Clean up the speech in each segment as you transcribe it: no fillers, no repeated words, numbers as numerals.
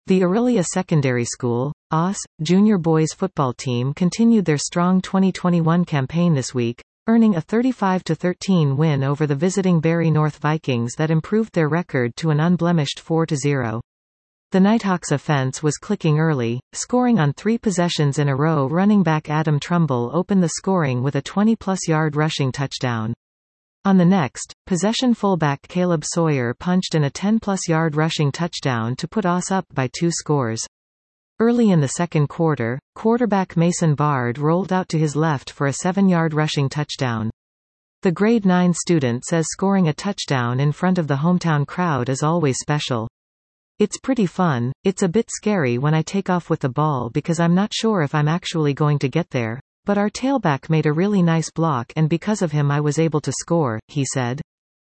The Aurelia Secondary School, AUS, junior boys football team continued their strong 2021 campaign this week, earning a 35-13 win over the visiting Barry North Vikings that improved their record to an unblemished 4-0. The Nighthawks' offense was clicking early, scoring on 3 possessions in a row. Running back Adam Trumbull opened the scoring with a 20-plus yard rushing touchdown. On the next possession, fullback Caleb Sawyer punched in a 10-plus yard rushing touchdown to put AUS up by 2 scores. Early in the second quarter, quarterback Mason Bard rolled out to his left for a 7-yard rushing touchdown. The grade 9 student says scoring a touchdown in front of the hometown crowd is always special. It's pretty fun. It's a bit scary when I take off with the ball because I'm not sure if I'm actually going to get there. But our tailback made a really nice block and because of him I was able to score, he said.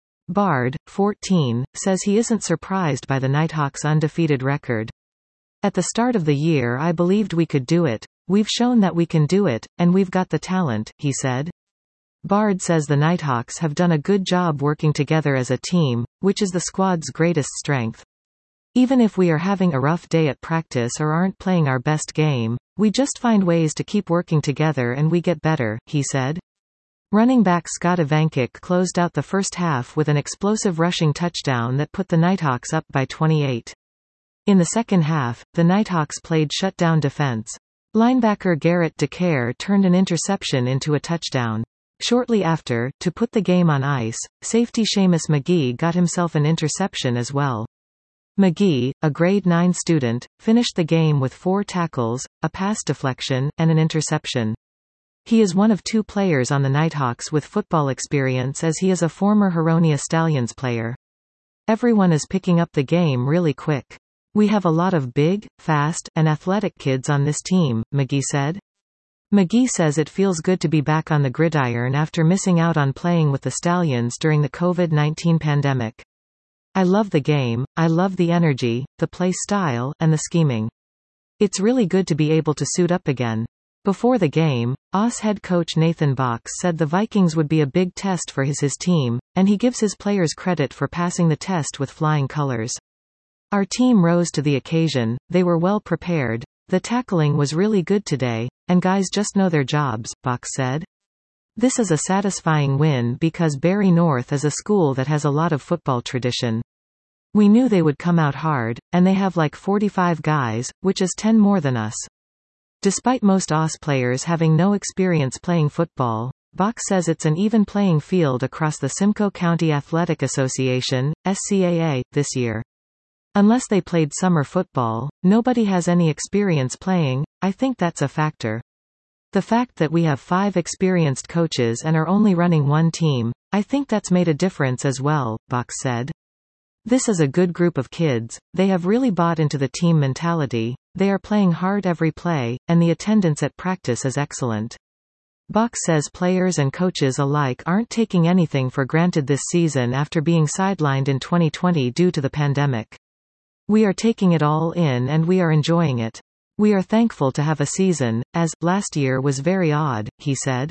Bard, 14, says he isn't surprised by the Nighthawks' undefeated record. At the start of the year I believed we could do it. We've shown that we can do it, and we've got the talent, he said. Bard says the Nighthawks have done a good job working together as a team, which is the squad's greatest strength. Even if we are having a rough day at practice or aren't playing our best game, we just find ways to keep working together and we get better, he said. Running back Scott Ivankic closed out the first half with an explosive rushing touchdown that put the Nighthawks up by 28. In the second half, the Nighthawks played shutdown defense. Linebacker Garrett DeCare turned an interception into a touchdown. Shortly after, to put the game on ice, safety Seamus McGee got himself an interception as well. McGee, a grade 9 student, finished the game with 4 tackles, a pass deflection, and an interception. He is one of 2 players on the Nighthawks with football experience as he is a former Huronia Stallions player. Everyone is picking up the game really quick. We have a lot of big, fast, and athletic kids on this team, McGee said. McGee says it feels good to be back on the gridiron after missing out on playing with the Stallions during the COVID-19 pandemic. I love the game, I love the energy, the play style, and the scheming. It's really good to be able to suit up again. Before the game, AUS head coach Nathan Box said the Vikings would be a big test for his team, and he gives his players credit for passing the test with flying colors. Our team rose to the occasion, they were well prepared, the tackling was really good today, and guys just know their jobs, Box said. This is a satisfying win because Barry North is a school that has a lot of football tradition. We knew they would come out hard, and they have like 45 guys, which is 10 more than us. Despite most AUS players having no experience playing football, Box says it's an even playing field across the Simcoe County Athletic Association, SCAA, this year. Unless they played summer football, nobody has any experience playing. I think that's a factor. The fact that we have 5 experienced coaches and are only running 1 team, I think that's made a difference as well, Box said. This is a good group of kids, they have really bought into the team mentality, they are playing hard every play, and the attendance at practice is excellent. Box says players and coaches alike aren't taking anything for granted this season after being sidelined in 2020 due to the pandemic. We are taking it all in and we are enjoying it. We are thankful to have a season, as last year was very odd, he said.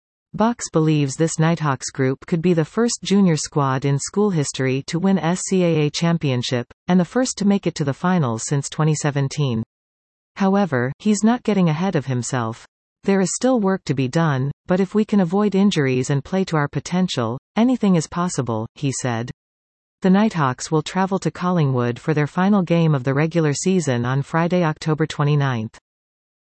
Box believes this Nighthawks group could be the first junior squad in school history to win SCAA championship, and the first to make it to the finals since 2017. However, he's not getting ahead of himself. There is still work to be done, but if we can avoid injuries and play to our potential, anything is possible, he said. The Nighthawks will travel to Collingwood for their final game of the regular season on Friday, October 29.